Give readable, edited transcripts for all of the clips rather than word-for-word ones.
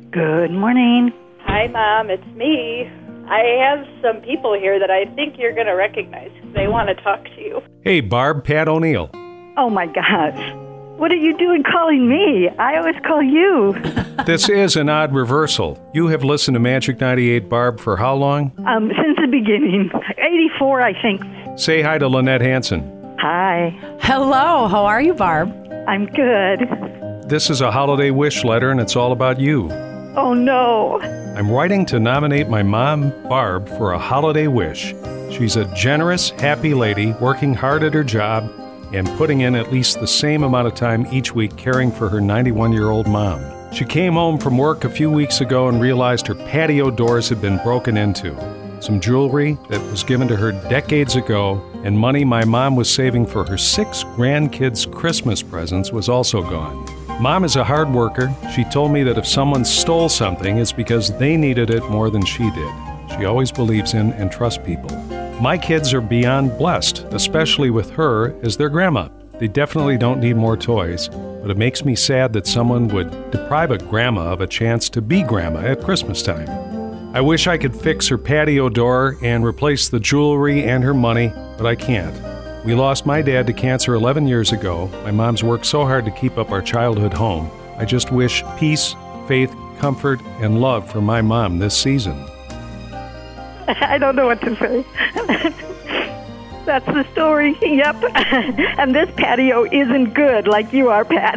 Good morning. Hi, Mom. It's me. I have some people here that I think you're going to recognize. They want to talk to you. Hey, Barb, Pat O'Neill. Oh, my gosh. What are you doing calling me? I always call you. This is an odd reversal. You have listened to Magic 98, Barb, for how long? Since the beginning. 84, I think. Say hi to Lynette Hansen. Hi. Hello. How are you, Barb? I'm good. This is a holiday wish letter, and it's all about you. Oh, no. I'm writing to nominate my mom, Barb, for a holiday wish. She's a generous, happy lady, working hard at her job, and putting in at least the same amount of time each week caring for her 91-year-old mom. She came home from work a few weeks ago and realized her patio doors had been broken into. Some jewelry that was given to her decades ago and money my mom was saving for her 6 grandkids' Christmas presents was also gone. Mom is a hard worker. She told me that if someone stole something, it's because they needed it more than she did. She always believes in and trusts people. My kids are beyond blessed, especially with her as their grandma. They definitely don't need more toys, but it makes me sad that someone would deprive a grandma of a chance to be grandma at Christmas time. I wish I could fix her patio door and replace the jewelry and her money, but I can't. We lost my dad to cancer 11 years ago. My mom's worked so hard to keep up our childhood home. I just wish peace, faith, comfort, and love for my mom this season. I don't know what to say. That's the story. Yep. And this patio isn't good like you are, Pat.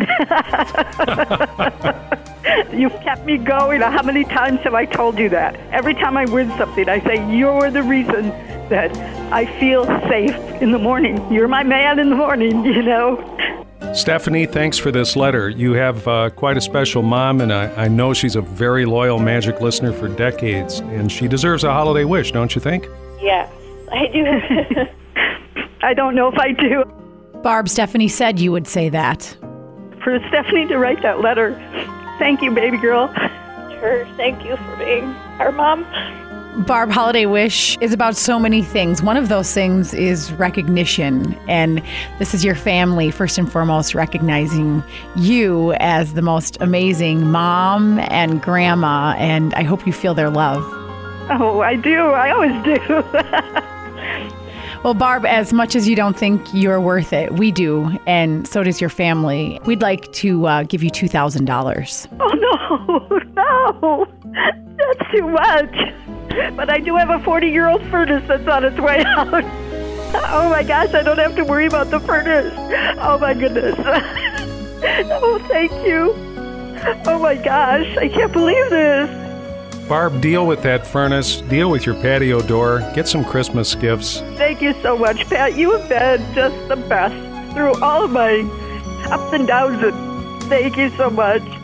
You've kept me going. How many times have I told you that? Every time I win something, I say, you're the reason that I feel safe in the morning. You're my man in the morning, you know. Stephanie, thanks for this letter. You have quite a special mom, and I know she's a very loyal Magic listener for decades, and she deserves a holiday wish, don't you think? Yes, I do. I don't know if I do. Barb, Stephanie said you would say that. For Stephanie to write that letter, thank you, baby girl. Sure, thank you for being our mom. Barb, Holiday Wish is about so many things. One of those things is recognition. And this is your family, first and foremost, recognizing you as the most amazing mom and grandma. And I hope you feel their love. Oh, I do. I always do. Well, Barb, as much as you don't think you're worth it, we do. And so does your family. We'd like to give you $2,000. Oh, no. That's too much. But I do have a 40-year-old furnace that's on its way out. Oh, my gosh, I don't have to worry about the furnace. Oh, my goodness. Oh, thank you. Oh, my gosh, I can't believe this. Barb, deal with that furnace, deal with your patio door, get some Christmas gifts. Thank you so much, Pat. You have been just the best through all of my ups and downs. Thank you so much.